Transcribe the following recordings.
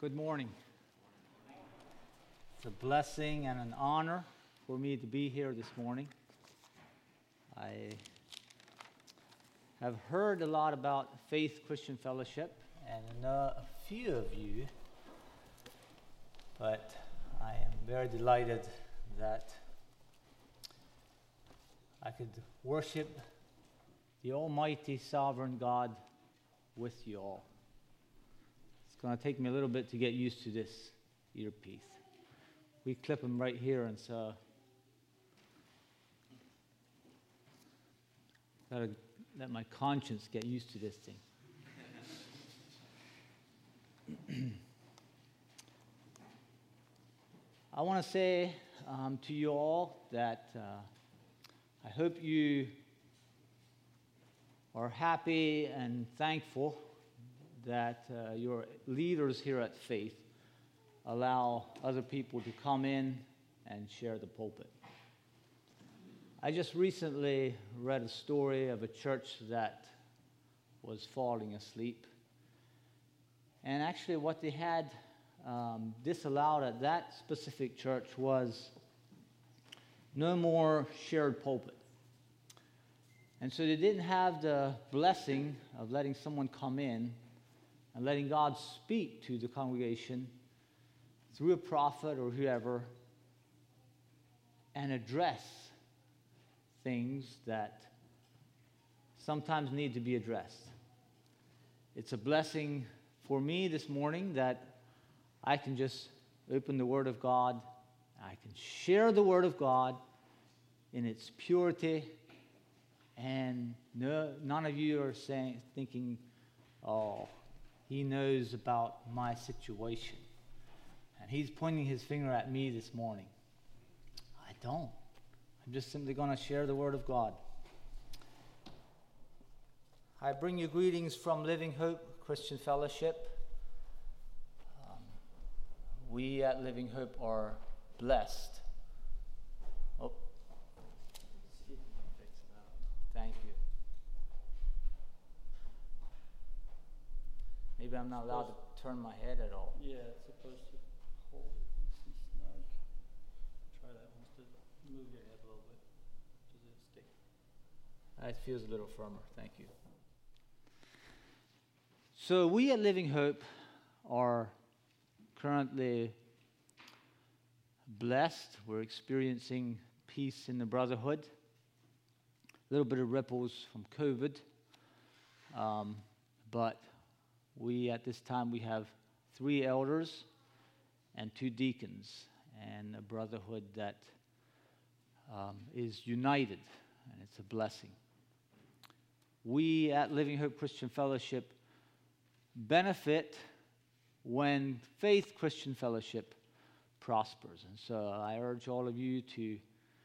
Good morning. It's a blessing and an honor for me to be here this morning. I have heard a lot about Faith Christian Fellowship, and I know a few of you, but I am very delighted that I could worship the Almighty Sovereign God with you all. It's going to take me a little bit to get used to this earpiece. We clip them right here, and so gotta let my conscience get used to this thing. I want to say to you all that I hope you are happy and thankful that your leaders here at Faith allow other people to come in and share the pulpit. I just recently read a story of a church that was falling asleep. And actually what they had disallowed at that specific church was no more shared pulpit. And so they didn't have the blessing of letting someone come in and letting God speak to the congregation through a prophet or whoever and address things that sometimes need to be addressed. It's a blessing for me this morning that I can just open the Word of God. I can share the Word of God in its purity, and none of you are thinking, oh, he knows about my situation, and he's pointing his finger at me this morning. I don't. I'm just simply going to share the Word of God. I bring you greetings from Living Hope Christian Fellowship. We at Living Hope are blessed. Oh, thank you. Maybe I'm not allowed to turn my head at all. Yeah, it's supposed to hold it nice and snug. Try that once to move your head a little bit. Does it stick? It feels a little firmer. Thank you. So we at Living Hope are currently blessed. We're experiencing peace in the brotherhood. A little bit of ripples from COVID. But we, at this time, we have 3 elders and 2 deacons, and a brotherhood that is united, and it's a blessing. We at Living Hope Christian Fellowship benefit when Faith Christian Fellowship prospers. And so I urge all of you to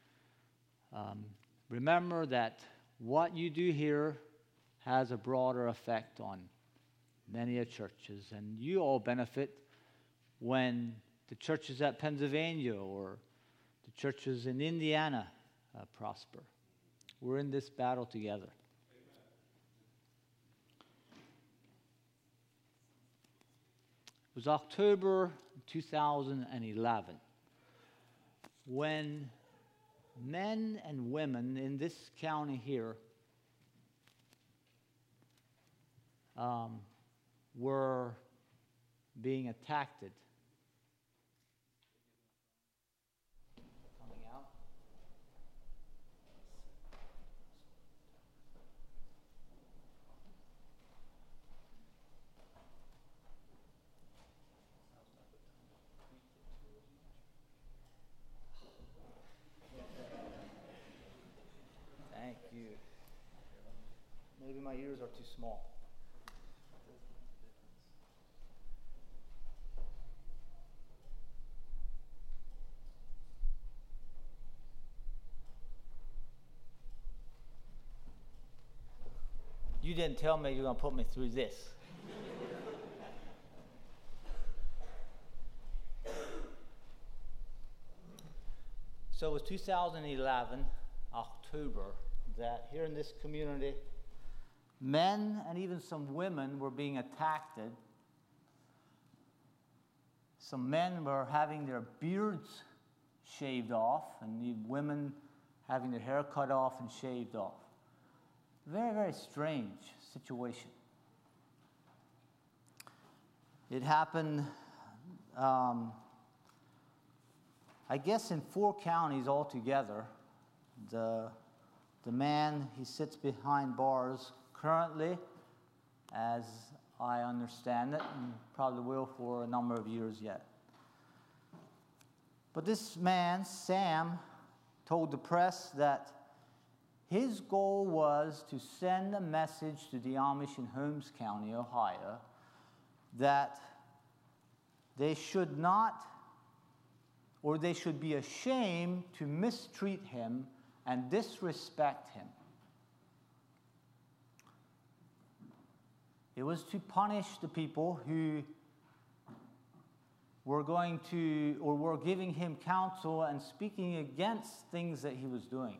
remember that what you do here has a broader effect on many churches, and you all benefit when the churches at Pennsylvania or the churches in Indiana prosper. We're in this battle together. It was October 2011 when men and women in this county here were being attacked. Coming out. Thank you. Maybe my ears are too small. You didn't tell me you were going to put me through this. So it was 2011, October, that here in this community, men and even some women were being attacked some men were having their beards shaved off, and the women having their hair cut off and shaved off. Very, very strange situation. It happened, I guess, in 4 counties altogether. The man, he sits behind bars currently, as I understand it, and probably will for a number of years yet. But this man, Sam, told the press that his goal was to send a message to the Amish in Holmes County, Ohio, that they should not, or they should be ashamed to mistreat him and disrespect him. It was to punish the people who were going to, or were giving him counsel and speaking against things that he was doing.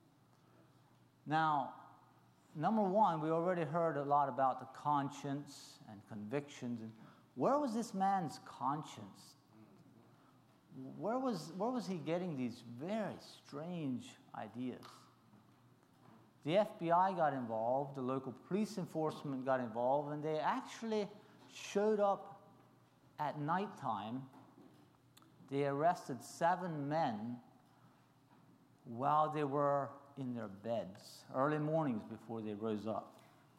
Now, number one, we already heard a lot about the conscience and convictions. And where was this man's conscience? Where was he getting these very strange ideas? The FBI got involved, the local police enforcement got involved, and they actually showed up at nighttime. They arrested 7 men while they were in their beds, early mornings before they rose up.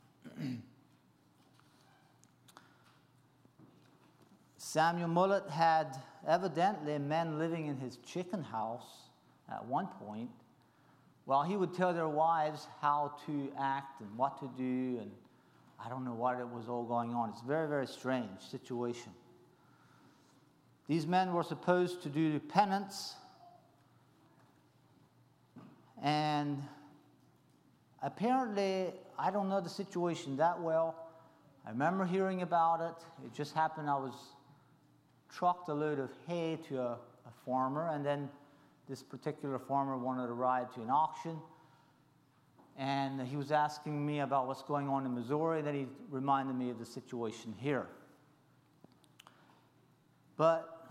Samuel Mullet had evidently men living in his chicken house at one point, while he would tell their wives how to act and what to do, and I don't know what it was all going on. It's a very, very strange situation. These men were supposed to do penance, and apparently, I don't know the situation that well. I remember hearing about it. It just happened I was trucked a load of hay to a farmer, and then this particular farmer wanted a ride to an auction, and he was asking me about what's going on in Missouri, and then he reminded me of the situation here. But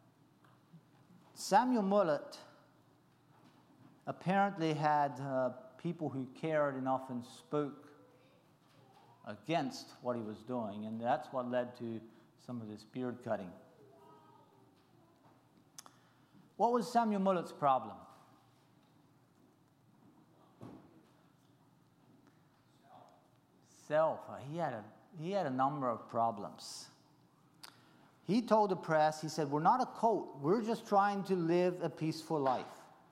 Samuel Mullet apparently had people who cared enough and spoke against what he was doing, and that's what led to some of this beard cutting. What was Samuel Mullet's problem? Self. He had a number of problems. He told the press, he said, "We're not a cult. We're just trying to live a peaceful life."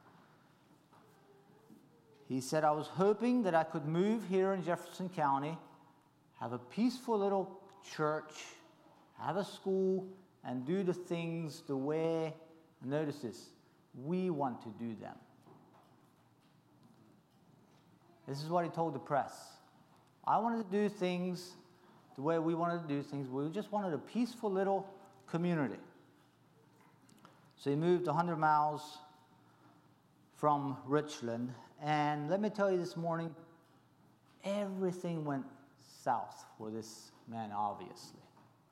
He said, "I was hoping that I could move here in Jefferson County, have a peaceful little church, have a school, and do the things the way," notice this, "we want to do them." This is what he told the press. "I wanted to do things the way we wanted to do things. We just wanted a peaceful little community." So he moved 100 miles from Richland. And let me tell you this morning, everything went south for this man, obviously.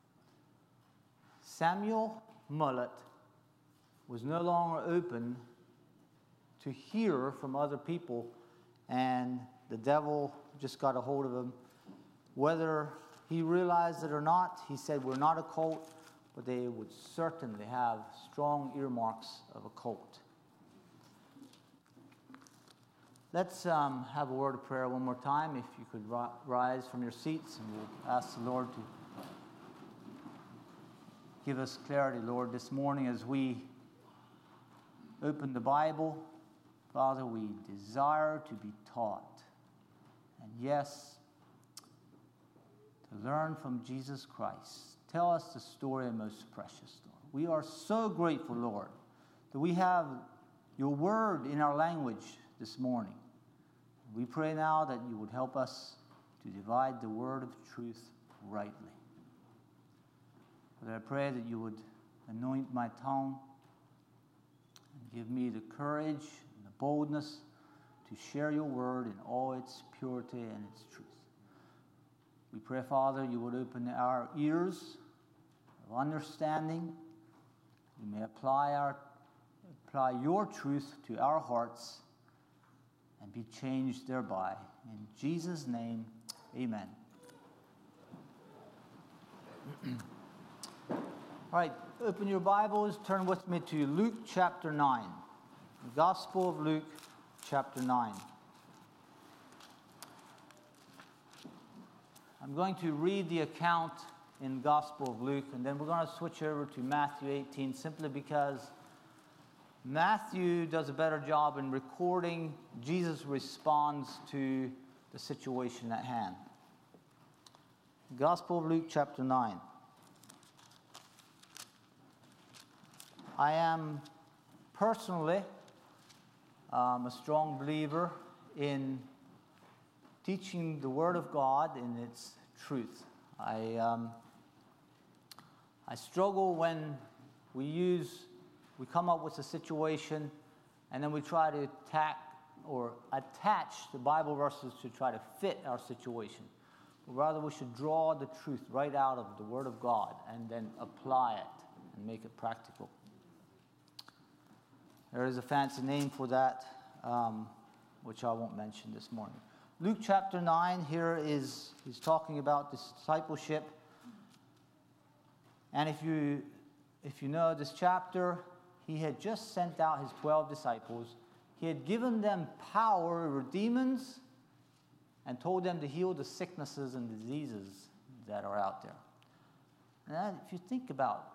Samuel Mullet was no longer open to hear from other people, and the devil just got a hold of him. Whether he realized it or not, he said, "We're not a cult," but they would certainly have strong earmarks of a cult. Let's have a word of prayer one more time. If you could rise from your seats, and we'll ask the Lord to give us clarity, Lord, this morning as we open the Bible. Father, we desire to be taught, and yes, to learn from Jesus Christ. Tell us the story of most precious, Lord. We are so grateful, Lord, that we have your word in our language this morning. We pray now that you would help us to divide the word of truth rightly. Father, I pray that you would anoint my tongue and give me the courage and the boldness to share your word in all its purity and its truth. We pray, Father, you would open our ears of understanding You may apply your truth to our hearts and be changed thereby. In Jesus' name, amen. All right, open your Bibles, turn with me to Luke chapter 9. The Gospel of Luke chapter 9. I'm going to read the account in Gospel of Luke, and then we're going to switch over to Matthew 18, simply because Matthew does a better job in recording Jesus' response to the situation at hand. Gospel of Luke chapter 9. I am personally a strong believer in teaching the Word of God in its truth. I struggle when we come up with a situation and then we try to attach the Bible verses to try to fit our situation. Rather, we should draw the truth right out of the Word of God and then apply it and make it practical. There is a fancy name for that, which I won't mention this morning. Luke chapter 9, he's talking about discipleship. And if you know this chapter, he had just sent out his 12 disciples. He had given them power over demons and told them to heal the sicknesses and diseases that are out there. And if you think about,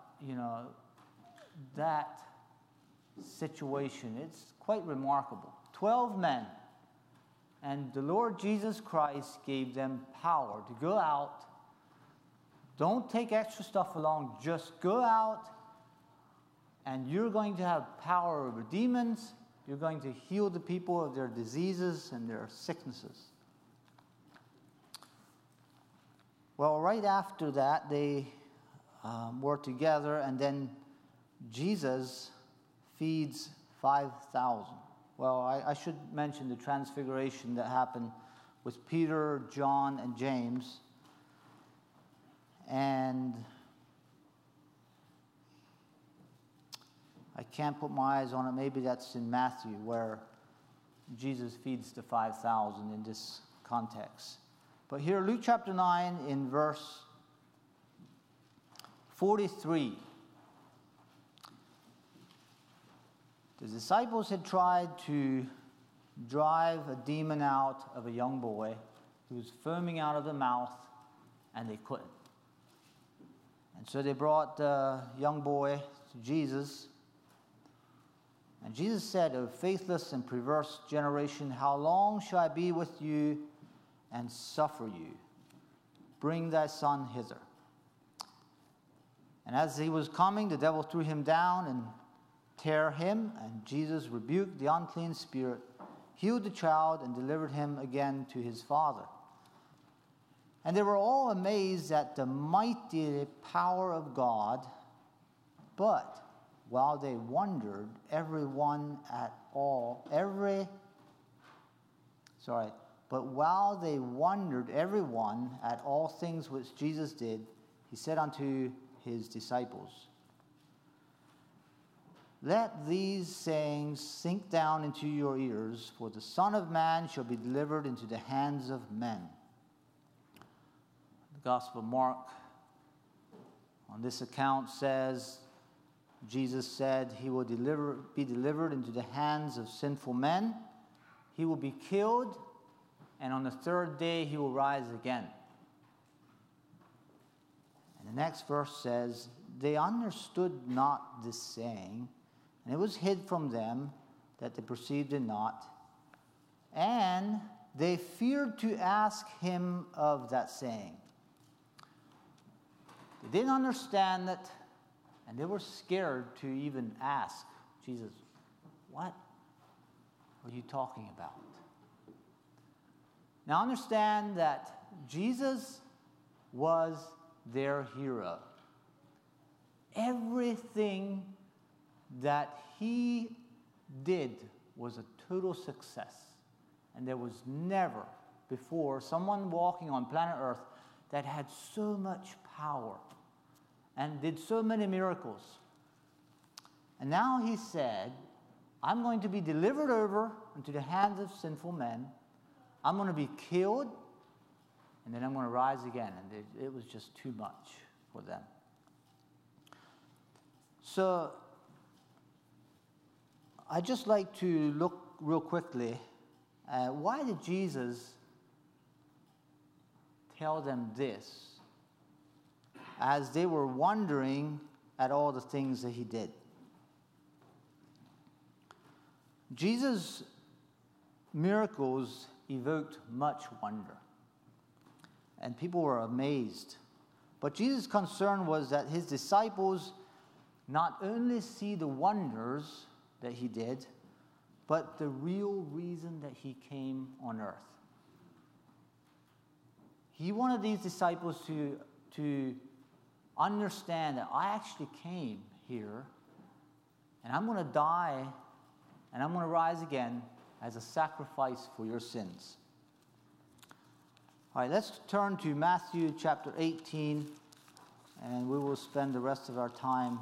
that situation, it's quite remarkable. 12 men, and the Lord Jesus Christ gave them power to go out. Don't take extra stuff along, just go out, and you're going to have power over demons. You're going to heal the people of their diseases and their sicknesses. Well, right after that, they were together, and then Jesus feeds 5,000. Well, I should mention the transfiguration that happened with Peter, John, and James. And I can't put my eyes on it. Maybe that's in Matthew, where Jesus feeds the 5,000 in this context. But here, Luke chapter 9, in verse 43. The disciples had tried to drive a demon out of a young boy who was foaming out of the mouth, and they couldn't. And so they brought the young boy to Jesus. And Jesus said, "O faithless and perverse generation, how long shall I be with you and suffer you? Bring thy son hither." And as he was coming, the devil threw him down and tear him, and Jesus rebuked the unclean spirit, healed the child, and delivered him again to his father. And they were all amazed at the mighty power of God, but while they wondered, everyone at all things which Jesus did, he said unto his disciples, "Let these sayings sink down into your ears, for the Son of Man shall be delivered into the hands of men." The Gospel of Mark, on this account, says, Jesus said he will be delivered into the hands of sinful men. He will be killed, and on the third day he will rise again. And the next verse says, "They understood not this saying, and it was hid from them that they perceived it not. And they feared to ask him of that saying." They didn't understand it, and they were scared to even ask Jesus, "What are you talking about?" Now understand that Jesus was their hero. Everything that he did was a total success. And there was never before someone walking on planet Earth that had so much power and did so many miracles. And now he said, I'm going to be delivered over into the hands of sinful men. I'm going to be killed, and then I'm going to rise again. And it was just too much for them. So I'd just like to look real quickly at why did Jesus tell them this as they were wondering at all the things that he did. Jesus' miracles evoked much wonder, and people were amazed. But Jesus' concern was that his disciples not only see the wonders that he did, but the real reason that he came on earth. He wanted these disciples to understand that I actually came here, and I'm going to die, and I'm going to rise again as a sacrifice for your sins. All right, let's turn to Matthew chapter 18, and we will spend the rest of our time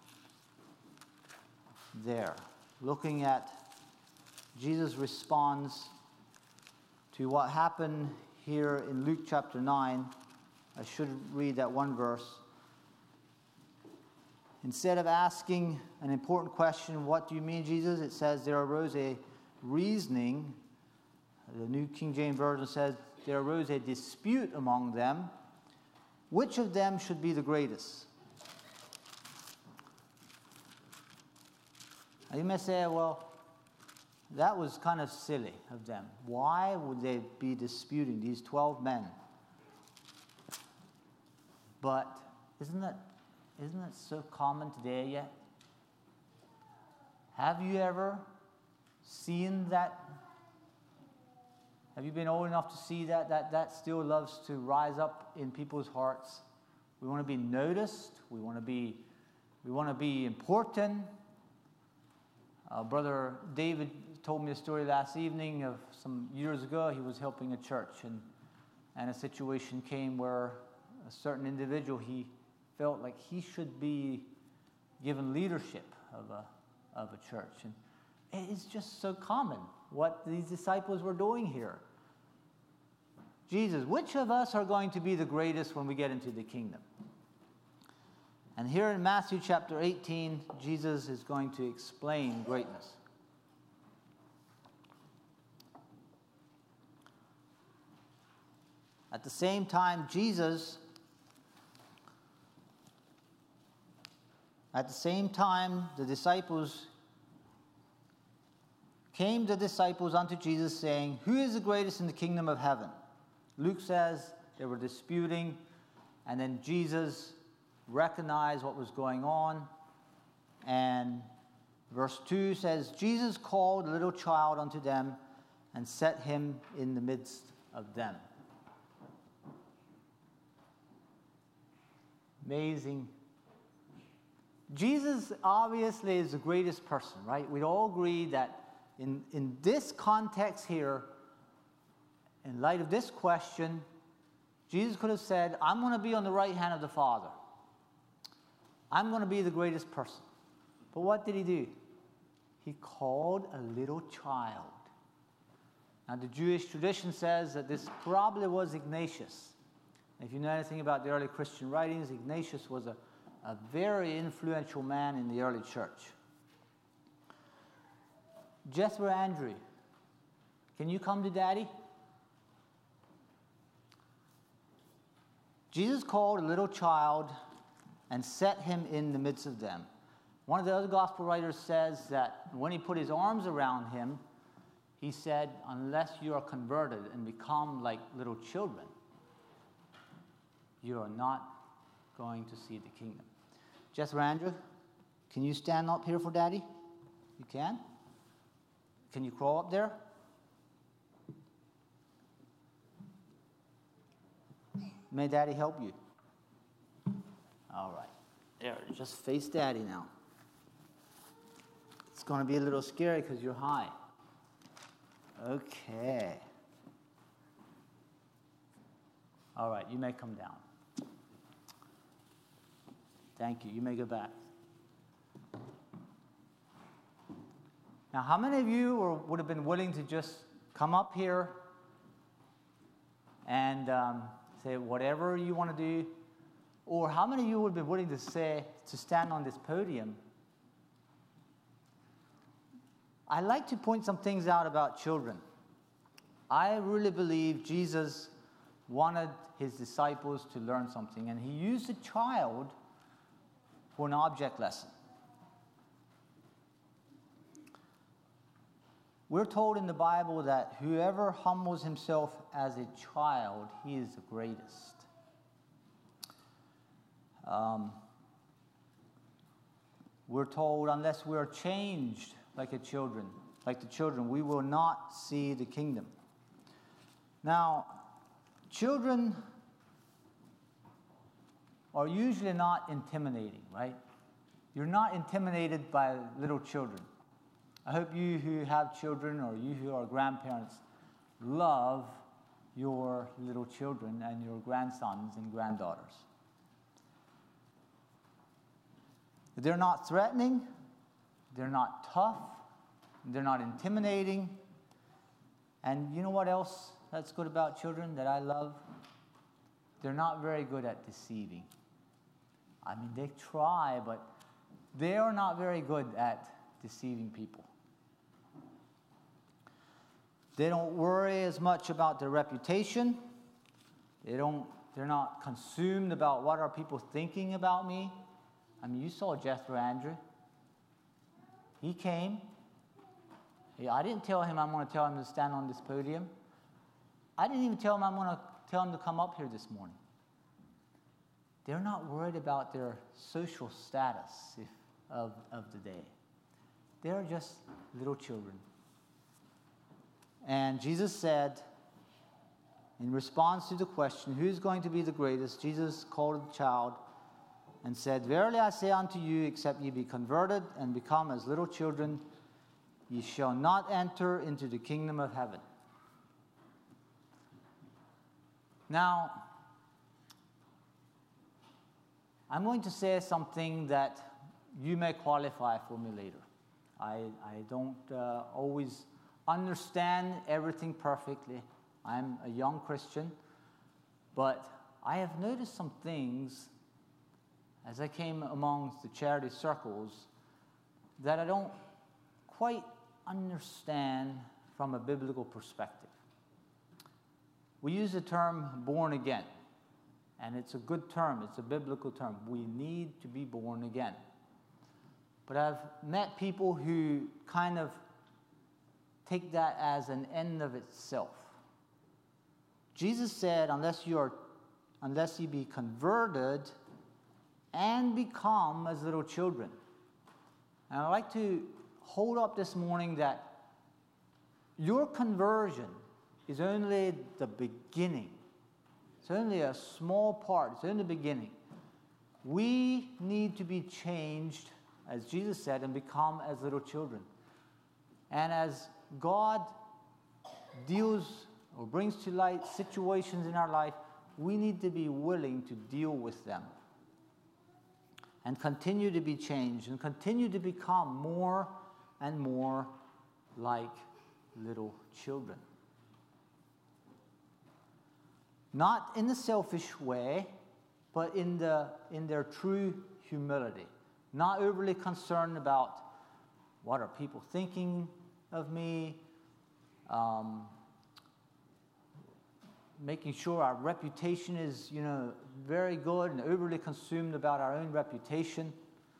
there, looking at Jesus' response to what happened here in Luke chapter 9. I should read that one verse. Instead of asking an important question, what do you mean, Jesus? It says, there arose a reasoning. The New King James Version says, there arose a dispute among them. Which of them should be the greatest? Now you may say, well, that was kind of silly of them. Why would they be disputing, these 12 men? But isn't that so common today yet? Have you ever seen that? Have you been old enough to see that still loves to rise up in people's hearts? We want to be noticed. We want to be important. Brother David told me a story last evening of some years ago. He was helping a church, and a situation came where a certain individual, he felt like he should be given leadership of a church. And it's just so common what these disciples were doing here. Jesus, which of us are going to be the greatest when we get into the kingdom? And here in Matthew chapter 18, Jesus is going to explain greatness. At the same time, the disciples came unto Jesus, saying, who is the greatest in the kingdom of heaven? Luke says they were disputing, and then Jesus recognized what was going on. And verse 2 says, Jesus called a little child unto them and set him in the midst of them. Amazing. Jesus obviously is the greatest person, right? We'd all agree that in this context here, in light of this question, Jesus could have said, I'm going to be on the right hand of the Father. I'm going to be the greatest person. But what did he do? He called a little child. Now, the Jewish tradition says that this probably was Ignatius. If you know anything about the early Christian writings, Ignatius was a very influential man in the early church. Jethro Andrew, can you come to Daddy? Jesus called a little child and set him in the midst of them. One of the other gospel writers says that when he put his arms around him, he said, unless you are converted and become like little children, you are not going to see the kingdom. Jethro Andrew, can you stand up here for Daddy? You can? Can you crawl up there? May Daddy help you. All right. There, just face Daddy now. It's going to be a little scary because you're high. Okay. All right, you may come down. Thank you. You may go back. Now, how many of you would have been willing to just come up here and say whatever you want to do? Or how many of you would have been willing to stand on this podium? I like to point some things out about children. I really believe Jesus wanted his disciples to learn something, and he used a child for an object lesson. We're told in the Bible that whoever humbles himself as a child, he is the greatest. We're told unless we are changed like the children, we will not see the kingdom. Now, children are usually not intimidating, right? You're not intimidated by little children. I hope you who have children or you who are grandparents love your little children and your grandsons and granddaughters. They're not threatening, they're not tough, they're not intimidating. And you know what else that's good about children that I love? They're not very good at deceiving. I mean, they try, but they are not very good at deceiving people. They don't worry as much about their reputation. They're not consumed about what are people thinking about me. I mean, you saw Jethro Andrew. He came. I didn't tell him I'm going to tell him to stand on this podium. I didn't even tell him I'm going to tell him to come up here this morning. They're not worried about their social status of the day. They're just little children. And Jesus said, in response to the question, who's going to be the greatest? Jesus called the child and said, verily I say unto you, except ye be converted and become as little children, ye shall not enter into the kingdom of heaven. Now, I'm going to say something that you may qualify for me later. I don't always understand everything perfectly. I'm a young Christian, but I have noticed some things as I came amongst the charity circles that I don't quite understand from a biblical perspective. We use the term born again, and it's a good term, it's a biblical term. We need to be born again. But I've met people who kind of take that as an end of itself. Jesus said, unless you be converted and become as little children. And I'd like to hold up this morning that your conversion is only the beginning. It's only a small part. It's only the beginning. We need to be changed, as Jesus said, and become as little children. And as God deals or brings to light situations in our life, we need to be willing to deal with them and continue to be changed and continue to become more and more like little children. Not in a selfish way, but in their true humility. Not overly concerned about what are people thinking of me, making sure our reputation is, very good, and overly consumed about our own reputation.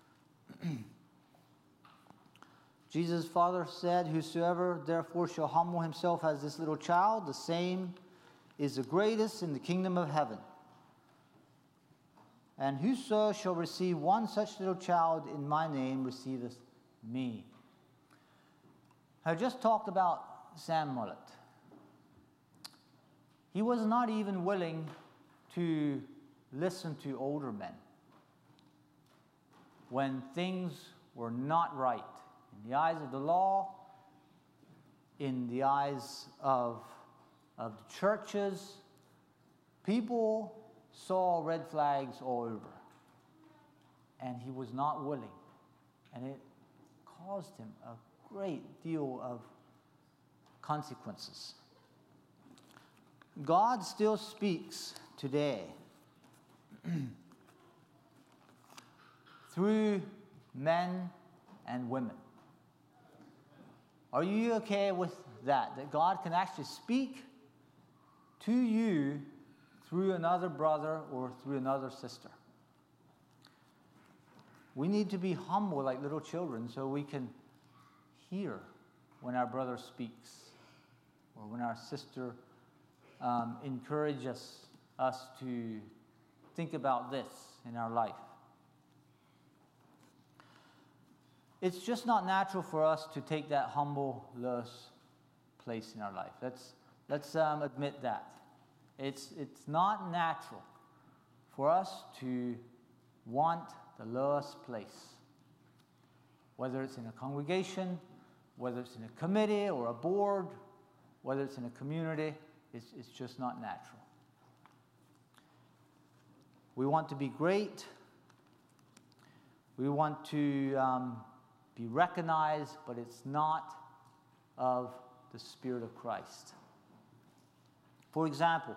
Jesus' Father said, whosoever therefore shall humble himself as this little child, the same is the greatest in the kingdom of heaven. And whoso shall receive one such little child in my name receiveth me. I just talked about Sam Mullet. He was not even willing to listen to older men when things were not right in the eyes of the law, in the eyes of the churches. People saw red flags all over, and he was not willing, and it caused him a great deal of consequences. God still speaks today through men and women. Are you okay with that? That God can actually speak to you through another brother or through another sister? We need to be humble like little children so we can hear when our brother speaks or when our sister encourages us to think about this in our life. It's just not natural for us to take that humble, lowest place in our life. Let's admit that. It's not natural for us to want the lowest place. Whether it's in a congregation, whether it's in a committee or a board, whether it's in a community, it's just not natural. We want to be great. We want to be recognized, but it's not of the Spirit of Christ. For example,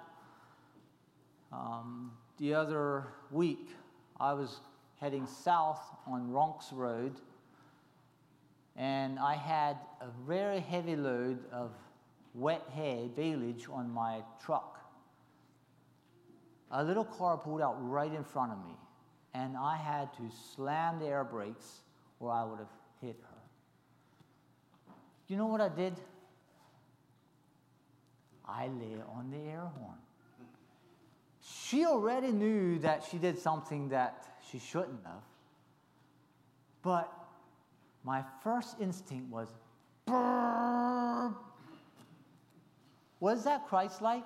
the other week, I was heading south on Ronks Road, and I had a very heavy load of wet hay baleage on my truck. A little car pulled out right in front of me, and I had to slam the air brakes or I would have hit her. You know what I did? I lay on the air horn. She already knew that she did something that she shouldn't have. But my first instinct was, brrr. Was that Christ-like?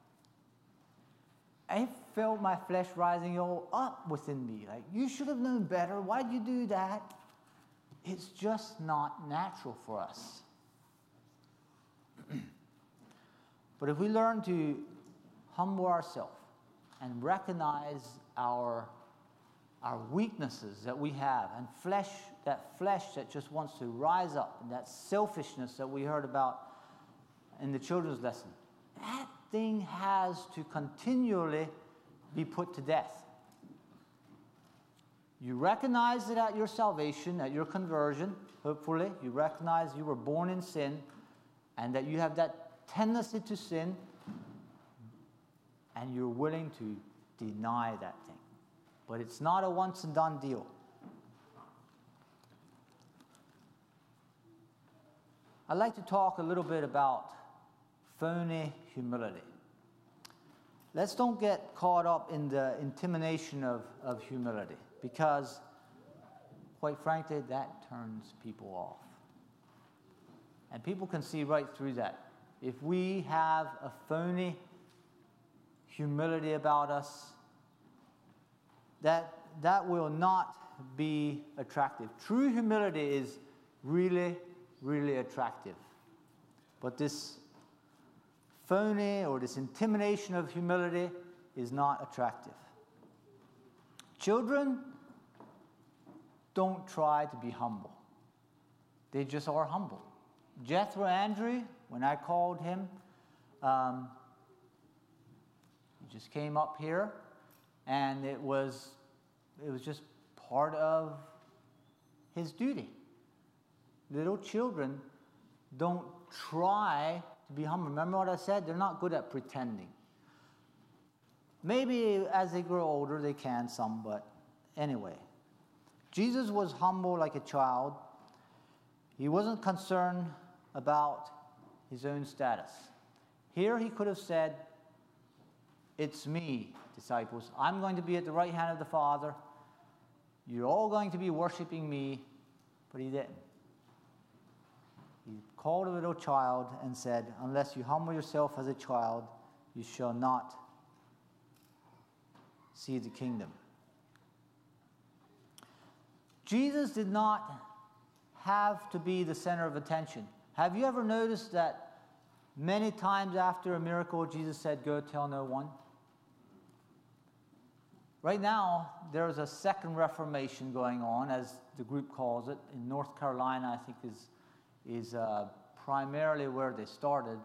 I felt my flesh rising all up within me. Like, you should have known better. Why'd you do that? It's just not natural for us. But if we learn to humble ourselves and recognize our weaknesses that we have, and that flesh that just wants to rise up, and that selfishness that we heard about in the children's lesson, that thing has to continually be put to death. You recognize it at your salvation, at your conversion, hopefully. You recognize you were born in sin and that you have that tendency to sin, and you're willing to deny that thing. But it's not a once and done deal. I'd like to talk a little bit about phony humility. Let's don't get caught up in the intimidation of humility, because, quite frankly, that turns people off. And people can see right through that. If we have a phony humility about us, that will not be attractive. True humility is really, really attractive. But this phony or this intimidation of humility is not attractive. Children don't try to be humble. They just are humble. Jethro Andrew, when I called him, he just came up here, and it was just part of his duty. Little children don't try to be humble. Remember what I said? They're not good at pretending. Maybe as they grow older, they can some, but anyway. Jesus was humble like a child. He wasn't concerned about his own status. Here he could have said, "It's me, disciples. I'm going to be at the right hand of the Father. You're all going to be worshiping me." But he didn't. He called a little child and said, "Unless you humble yourself as a child, you shall not see the kingdom." Jesus did not have to be the center of attention. Have you ever noticed that many times after a miracle, Jesus said, "Go tell no one"? Right now, there's a second Reformation going on, as the group calls it, in North Carolina, I think is primarily where they started.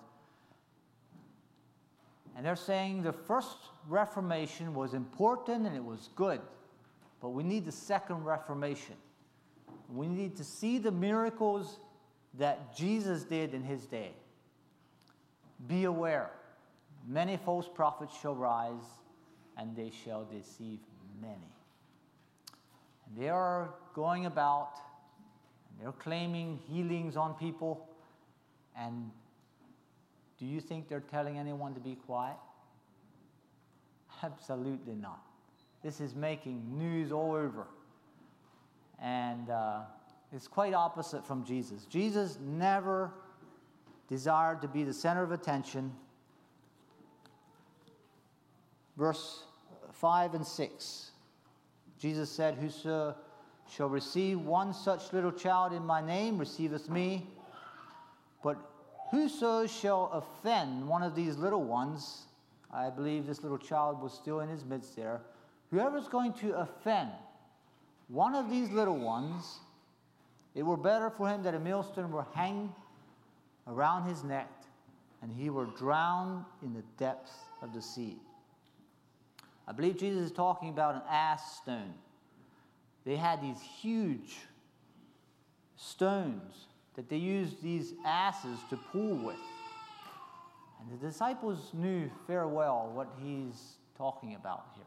And they're saying the first Reformation was important and it was good, but we need the second Reformation. We need to see the miracles that Jesus did in his day. Be aware, many false prophets shall rise, and they shall deceive many. And they are going about, and they're claiming healings on people, and do you think they're telling anyone to be quiet? Absolutely not. This is making news all over. And it's quite opposite from Jesus. Jesus never desired to be the center of attention. Verse 5 and 6. Jesus said, "Whoso shall receive one such little child in my name receiveth me. But whoso shall offend one of these little ones," I believe this little child was still in his midst there, "whoever's going to offend one of these little ones, it were better for him that a millstone were hanged around his neck, and he were drowned in the depths of the sea." I believe Jesus is talking about an ass stone. They had these huge stones that they used these asses to pull with. And the disciples knew very well what he's talking about here.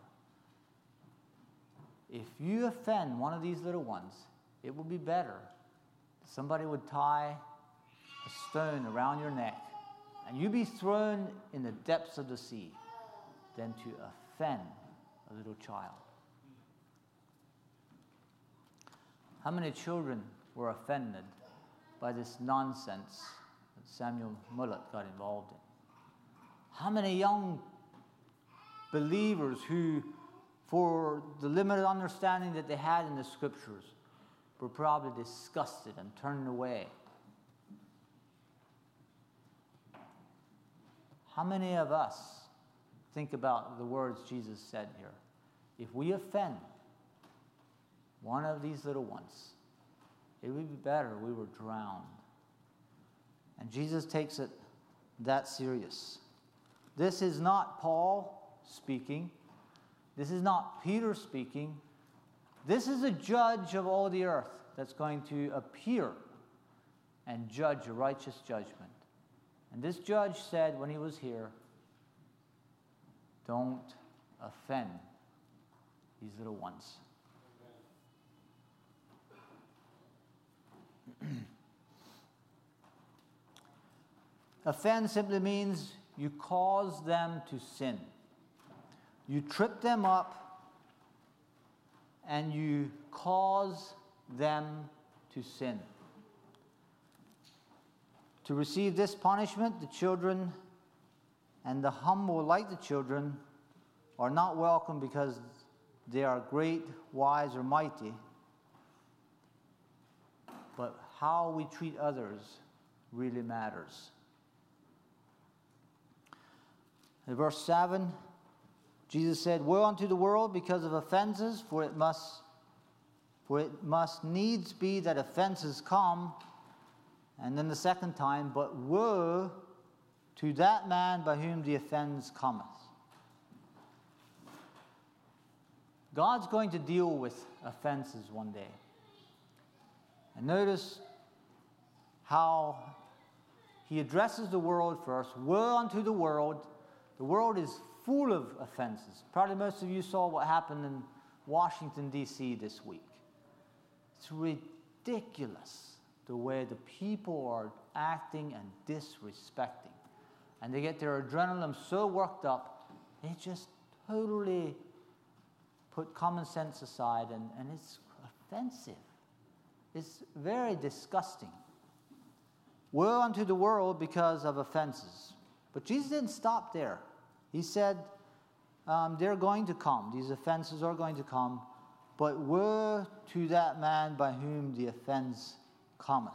If you offend one of these little ones, it would be better if somebody would tie a stone around your neck and you be thrown in the depths of the sea than to offend a little child. How many children were offended by this nonsense that Samuel Mullett got involved in? How many young believers who, for the limited understanding that they had in the scriptures, were probably disgusted and turned away? How many of us think about the words Jesus said here? If we offend one of these little ones, it would be better we were drowned. And Jesus takes it that serious. This is not Paul speaking. This is not Peter speaking. This is a judge of all the earth that's going to appear and judge a righteous judgment. And this judge said when he was here, don't offend these little ones. Offend simply means you cause them to sin. You trip them up and you cause them to sin. To receive this punishment, the children and the humble, like the children, are not welcome because they are great, wise, or mighty. But how we treat others really matters. In verse 7, Jesus said, "Woe unto the world because of offenses, for it must needs be that offenses come." And then the second time, "But woe to that man by whom the offense cometh." God's going to deal with offenses one day. And notice how he addresses the world first. Woe unto the world. The world is full of offenses. Probably most of you saw what happened in Washington, D.C. this week. It's ridiculous the way the people are acting and disrespecting. And they get their adrenaline so worked up, they just totally put common sense aside, and it's offensive. It's very disgusting. Woe unto the world because of offenses. But Jesus didn't stop there. He said, they're going to come. These offenses are going to come. But woe to that man by whom the offense cometh.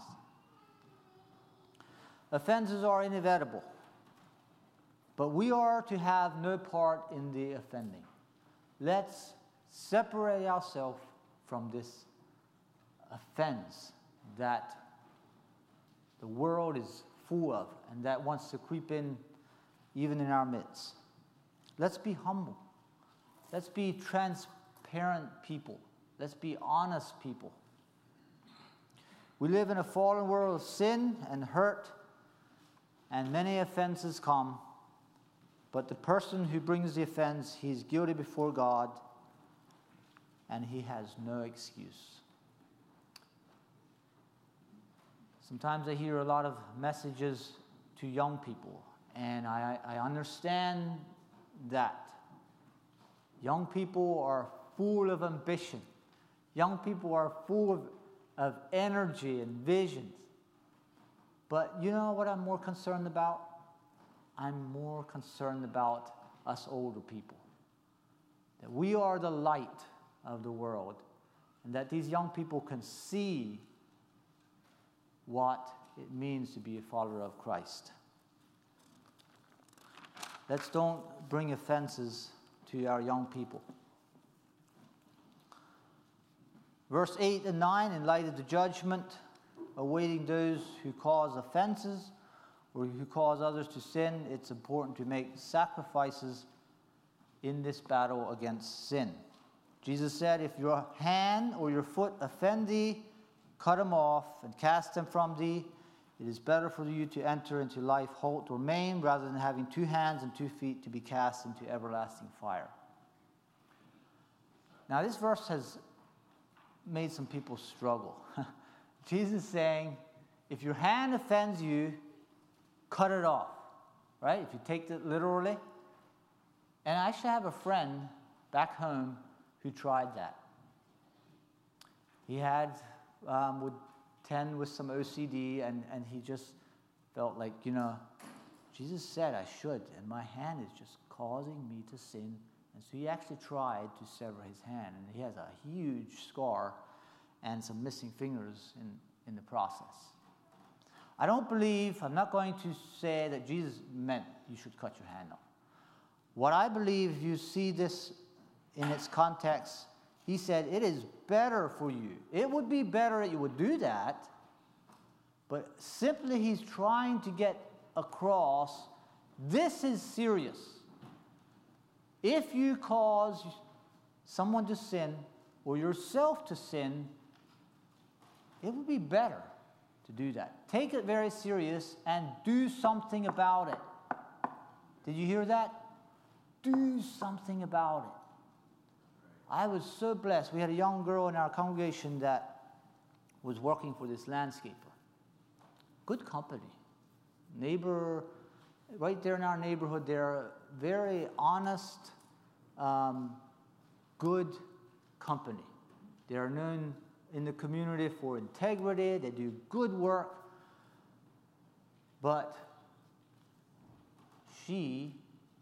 Offenses are inevitable. But we are to have no part in the offending. Let's separate ourselves from this offense that the world is full of and that wants to creep in even in our midst. Let's be humble. Let's be transparent people. Let's be honest people. We live in a fallen world of sin and hurt, and many offenses come. But the person who brings the offense, he's guilty before God, and he has no excuse. Sometimes I hear a lot of messages to young people, and I understand that. Young people are full of ambition. Young people are full of energy and visions. But you know what I'm more concerned about? I'm more concerned about us older people. That we are the light of the world, and that these young people can see what it means to be a follower of Christ. Let's don't bring offenses to our young people. Verse 8 and 9, in light of the judgment awaiting those who cause offenses or who cause others to sin, it's important to make sacrifices in this battle against sin. Jesus said, if your hand or your foot offend thee, cut them off and cast them from thee. It is better for you to enter into life halt or maimed rather than having 2 hands and 2 feet to be cast into everlasting fire. Now this verse has made some people struggle. Jesus is saying, if your hand offends you, cut it off, right? If you take it literally. And I actually have a friend back home who tried that. He had would tend with some OCD, and he just felt like, Jesus said I should, and my hand is just causing me to sin. And so he actually tried to sever his hand, and he has a huge scar and some missing fingers in the process. I'm not going to say that Jesus meant you should cut your hand off. What I believe, if you see this in its context, he said, it is better for you. It would be better that you would do that, but simply he's trying to get across, this is serious. If you cause someone to sin or yourself to sin, it would be better to do that. Take it very serious and do something about it. Did you hear that? Do something about it. I was so blessed. We had a young girl in our congregation that was working for this landscaper. Good company. Neighbor, right there in our neighborhood, they're very honest, good company. They are known in the community for integrity. They do good work. But she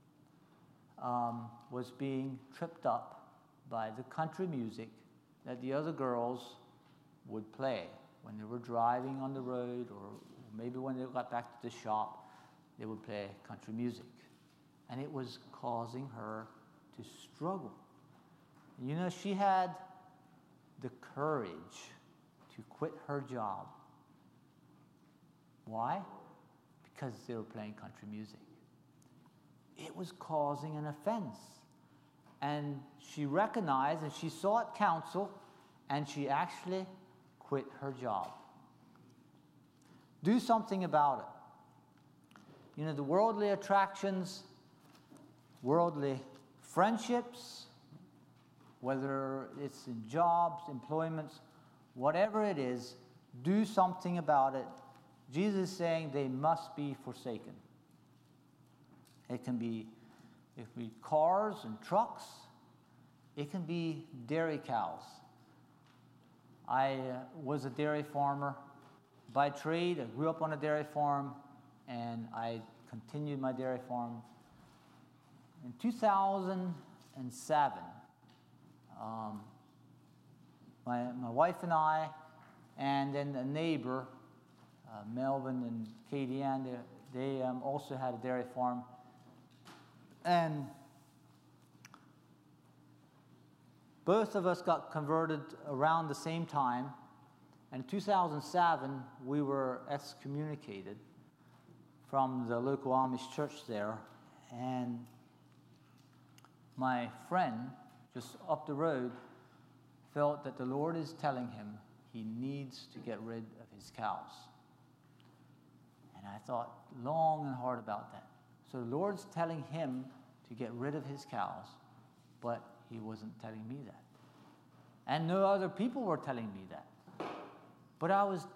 was being tripped up by the country music that the other girls would play when they were driving on the road, or maybe when they got back to the shop, they would play country music. And it was causing her to struggle. She had the courage to quit her job. Why? Because they were playing country music. It was causing an offense. And she recognized and she sought counsel, and she actually quit her job. Do something about it. The worldly attractions, worldly friendships, whether it's in jobs, employments, whatever it is, do something about it. Jesus is saying they must be forsaken. It can be cars and trucks. It can be dairy cows. I was a dairy farmer by trade. I grew up on a dairy farm, and I continued my dairy farm. In 2007, my wife and I, and then a neighbor, Melvin and Katie Ann, they also had a dairy farm. And both of us got converted around the same time. And in 2007, we were excommunicated from the local Amish church there. And my friend, just up the road, felt that the Lord is telling him he needs to get rid of his cows. And I thought long and hard about that. So the Lord's telling him to get rid of his cows, but he wasn't telling me that. And no other people were telling me that. But I was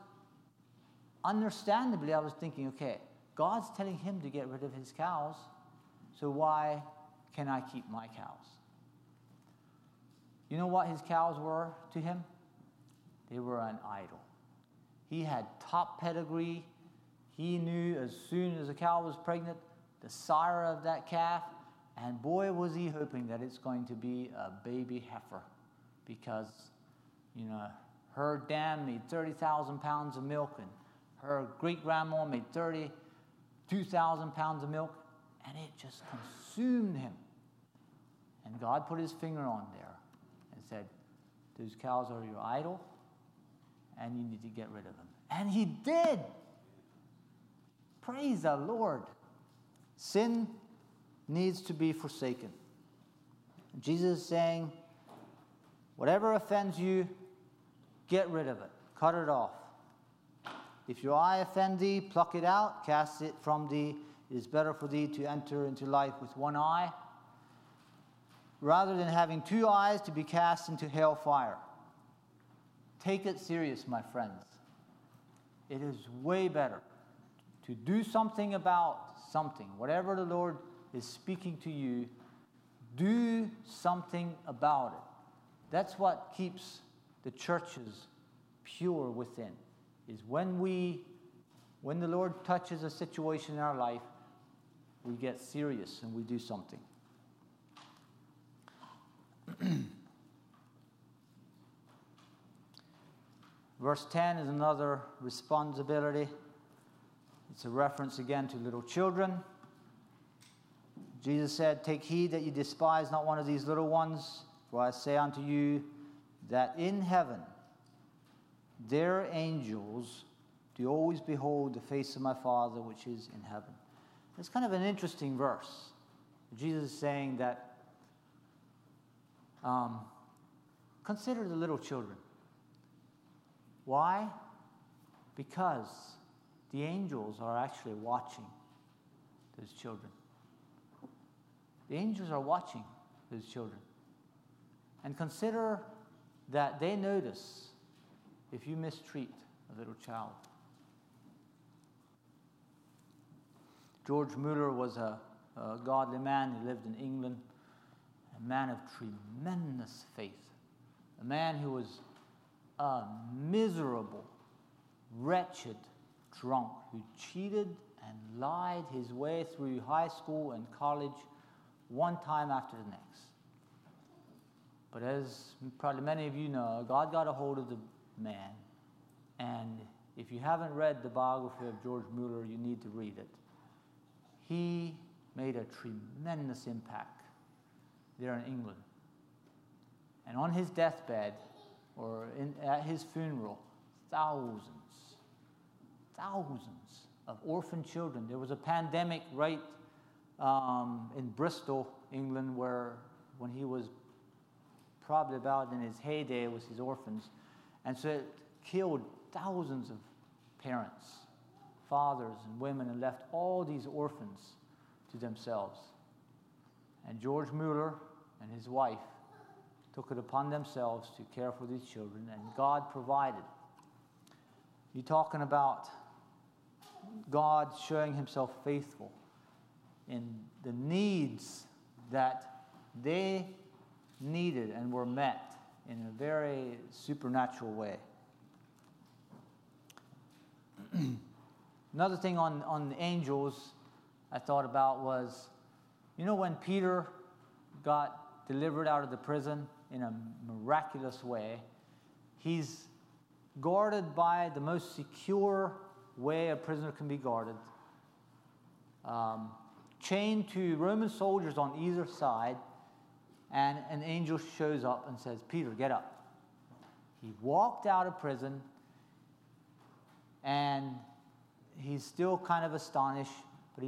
thinking, okay, God's telling him to get rid of his cows, so why can I keep my cows? You know what his cows were to him? They were an idol. He had top pedigree. He knew as soon as a cow was pregnant, the sire of that calf, and boy was he hoping that it's going to be a baby heifer, because, her dam made 30,000 pounds of milk, and her great-grandma made 32,000 pounds of milk, and it just consumed him. And God put his finger on there and said, those cows are your idol, and you need to get rid of them. And he did. Praise the Lord. Sin needs to be forsaken. Jesus is saying, whatever offends you, get rid of it. Cut it off. If your eye offend thee, pluck it out, cast it from thee. It is better for thee to enter into life with one eye, rather than having two eyes to be cast into hell fire. Take it serious, my friends. It is way better to do something about something. Whatever the Lord is speaking to you, do something about it. That's what keeps the churches pure within, is when the Lord touches a situation in our life, we get serious and we do something. Verse 10 is another responsibility. It's a reference again to little children. Jesus said, take heed that you despise not one of these little ones, for I say unto you that in heaven their angels do always behold the face of my Father which is in heaven. It's kind of an interesting verse. Jesus is saying that consider the little children. Why? Because the angels are actually watching those children. The angels are watching those children. And consider that they notice if you mistreat a little child. George Mueller was a godly man. He lived in England, a man of tremendous faith, a man who was a miserable, wretched drunk who cheated and lied his way through high school and college one time after the next. But as probably many of you know, God got a hold of the man, and if you haven't read the biography of George Mueller, you need to read it. He made a tremendous impact there in England. And on his deathbed, or at his funeral, thousands of orphan children. There was a pandemic right in Bristol, England, where when he was probably about in his heyday with his orphans. And so it killed thousands of parents, fathers and women, and left all these orphans to themselves. And George Mueller and his wife took it upon themselves to care for these children, and God provided. You're talking about God showing himself faithful in the needs that they needed and were met in a very supernatural way. Another thing on the angels I thought about was, when Peter got delivered out of the prison in a miraculous way, he's guarded by the most secure way a prisoner can be guarded, chained to Roman soldiers on either side, and an angel shows up and says, Peter, get up. He walked out of prison. And he's still kind of astonished, but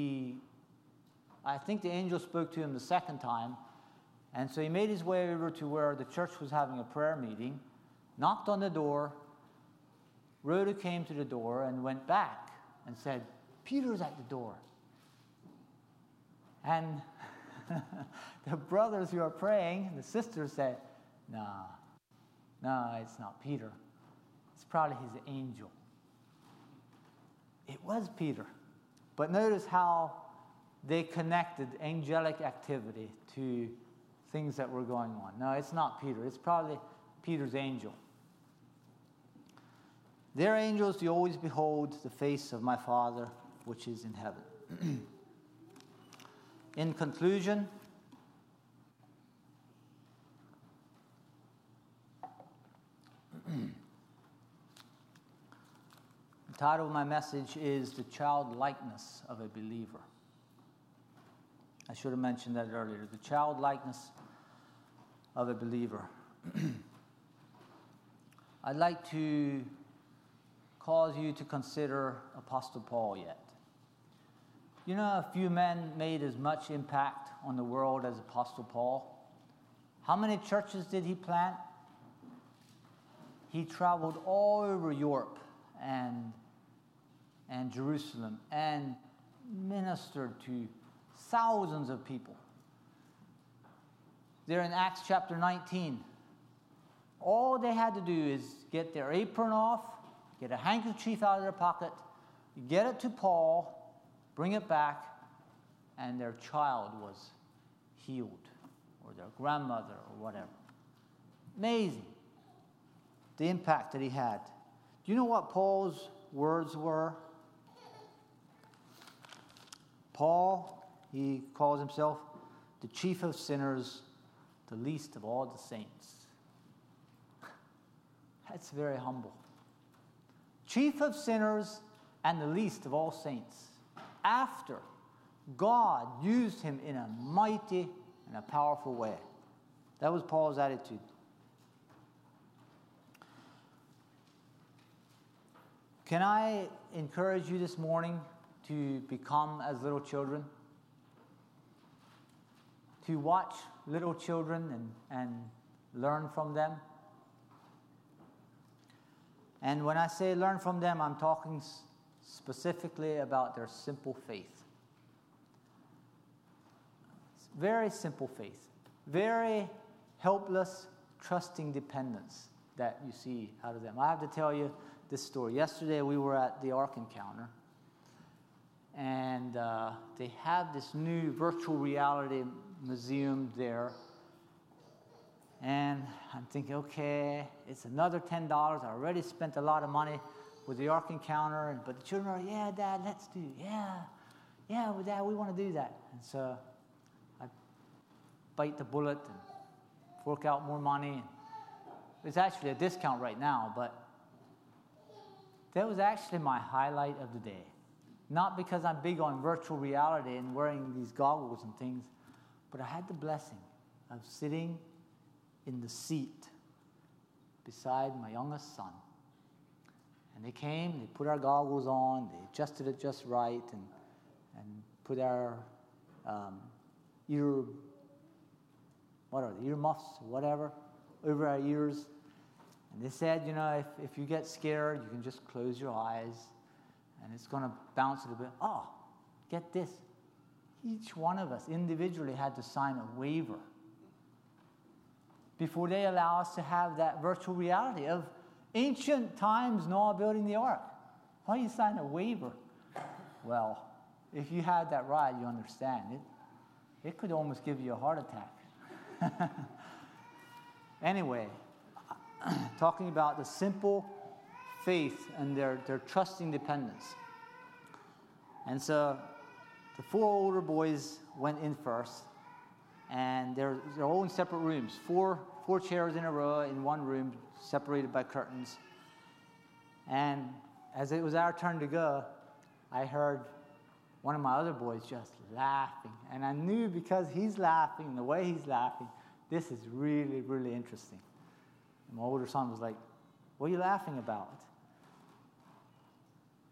I think the angel spoke to him the second time, and so he made his way over to where the church was having a prayer meeting, knocked on the door. Rhoda came to the door and went back and said, "Peter's at the door." And the brothers who are praying, the sisters said, No, it's not Peter. It's probably his angel. It was Peter. But notice how they connected angelic activity to things that were going on. No, it's not Peter. It's probably Peter's angel. Their angels do always behold the face of my Father which is in heaven. In conclusion, the title of my message is The Childlikeness of a Believer. I should have mentioned that earlier. The childlikeness of a believer. I'd like to cause you to consider Apostle Paul yet. You know, a few men made as much impact on the world as Apostle Paul. How many churches did he plant? He traveled all over Europe and Jerusalem and ministered to thousands of people. There in Acts chapter 19, all they had to do is get their apron off, get a handkerchief out of their pocket, get it to Paul, bring it back, and their child was healed, or their grandmother, or whatever. Amazing, the impact that he had. Do you know what Paul's words were? Paul, he calls himself the chief of sinners, the least of all the saints. That's very humble. Chief of sinners and the least of all saints. After God used him in a mighty and a powerful way. That was Paul's attitude. Can I encourage you this morning to become as little children? To watch little children and learn from them? And when I say learn from them, I'm talking specifically about their simple faith. Very simple faith. Very helpless, trusting dependence that you see out of them. I have to tell you this story. Yesterday we were at the Ark Encounter, and they have this new virtual reality museum there. And I'm thinking, okay, it's another $10. I already spent a lot of money with the Ark Encounter, but the children are, yeah, Dad, let's do it. Yeah, well, Dad, we want to do that. And so I bite the bullet and fork out more money. It's actually a discount right now, but that was actually my highlight of the day. Not because I'm big on virtual reality and wearing these goggles and things, but I had the blessing of sitting in the seat beside my youngest son. And they came, they put our goggles on, they adjusted it just right, and put our earmuffs or whatever over our ears. And they said, you know, if you get scared, you can just close your eyes, and it's going to bounce a little bit. Oh, get this. Each one of us individually had to sign a waiver before they allow us to have that virtual reality of ancient times Noah building the ark. Why do you sign a waiver? Well, if you had that ride, you understand. It could almost give you a heart attack. Anyway, talking about the simple faith and their trusting dependence. And so the 4 older boys went in first, and they're all in separate rooms. Four chairs in a row in one room, separated by curtains. And as it was our turn to go, I heard one of my other boys just laughing. And I knew because he's laughing, the way he's laughing, this is really, really interesting. And my older son was like, what are you laughing about?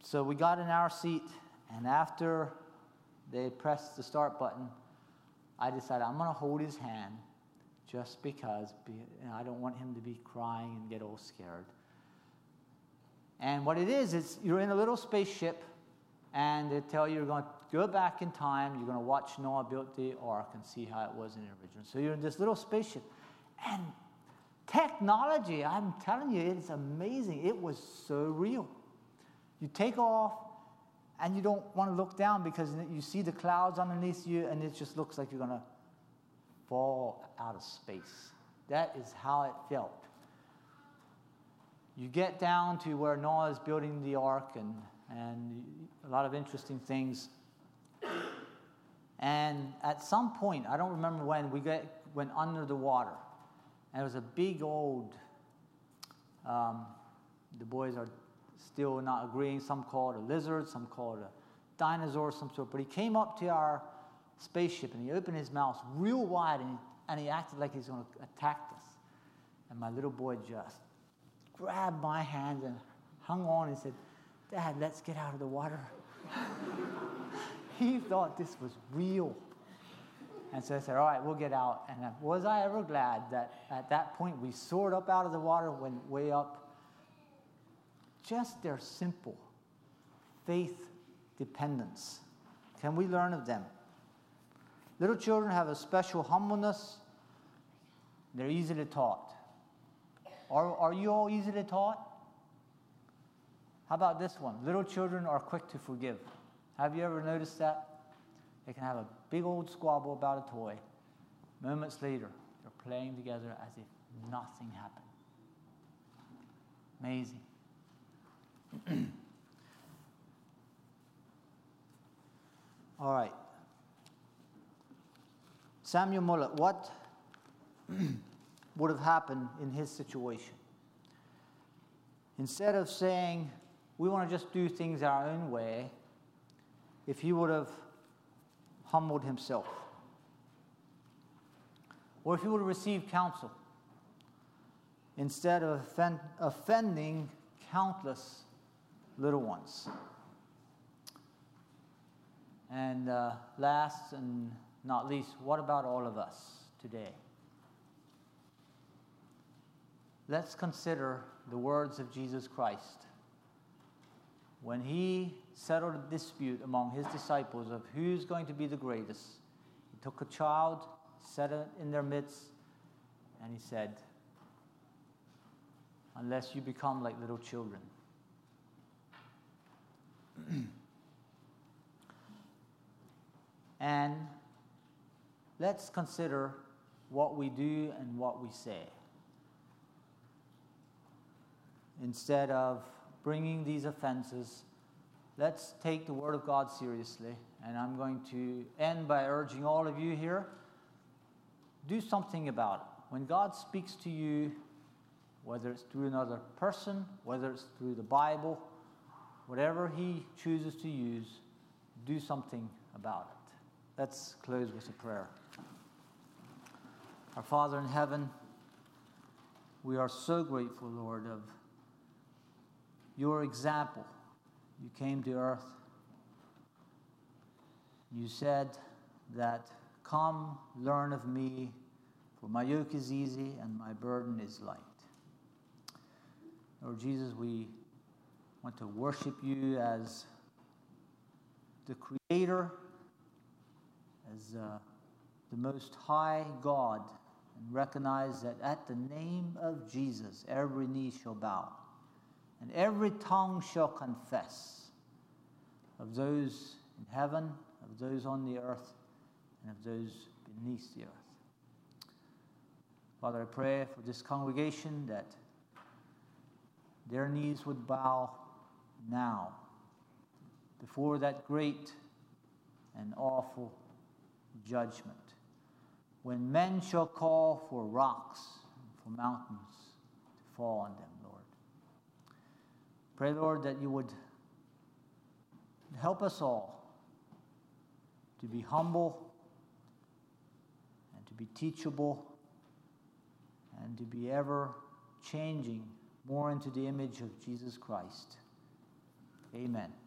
So we got in our seat, and after they pressed the start button, I decided I'm going to hold his hand just because I don't want him to be crying and get all scared. And what it is you're in a little spaceship, and they tell you you're going to go back in time, you're going to watch Noah build the ark and see how it was in the original. So you're in this little spaceship. And technology, I'm telling you, it's amazing. It was so real. You take off, and you don't want to look down because you see the clouds underneath you, and it just looks like you're going to fall out of space. That is how it felt. You get down to where Noah is building the ark, and a lot of interesting things. And at some point, I don't remember when, went under the water. And it was a big old, the boys are still not agreeing, some call it a lizard, some call it a dinosaur of some sort. But he came up to our spaceship, and he opened his mouth real wide, and he acted like he's going to attack us. And my little boy just grabbed my hand and hung on and said, "Dad, let's get out of the water." He thought this was real. And so I said, "All right, we'll get out." And was I ever glad that at that point we soared up out of the water, went way up. Just their simple faith dependence. Can we learn of them? Little children have a special humbleness. They're easily taught. Are you all easily taught? How about this one? Little children are quick to forgive. Have you ever noticed that? They can have a big old squabble about a toy. Moments later, they're playing together as if nothing happened. Amazing. All right. Samuel Muller, what would have happened in his situation? Instead of saying, we want to just do things our own way, if he would have humbled himself, or if he would have received counsel, instead of offending countless little ones. And last and not least, what about all of us today? Let's consider the words of Jesus Christ when he settled a dispute among his disciples of who's going to be the greatest. He took a child, set it in their midst, and he said, "Unless you become like little children." And let's consider what we do and what we say. Instead of bringing these offenses, let's take the Word of God seriously. And I'm going to end by urging all of you here, do something about it. When God speaks to you, whether it's through another person, whether it's through the Bible, whatever he chooses to use, do something about it. Let's close with a prayer. Our Father in heaven, we are so grateful, Lord, of your example. You came to earth. You said that, "Come, learn of me, for my yoke is easy and my burden is light." Lord Jesus, we want to worship you as the Creator, as the Most High God, and recognize that at the name of Jesus, every knee shall bow, and every tongue shall confess, of those in heaven, of those on the earth, and of those beneath the earth. Father, I pray for this congregation that their knees would bow now before that great and awful judgment, when men shall call for rocks and for mountains to fall on them, Lord. Pray, Lord, that you would help us all to be humble and to be teachable and to be ever changing more into the image of Jesus Christ. Amen.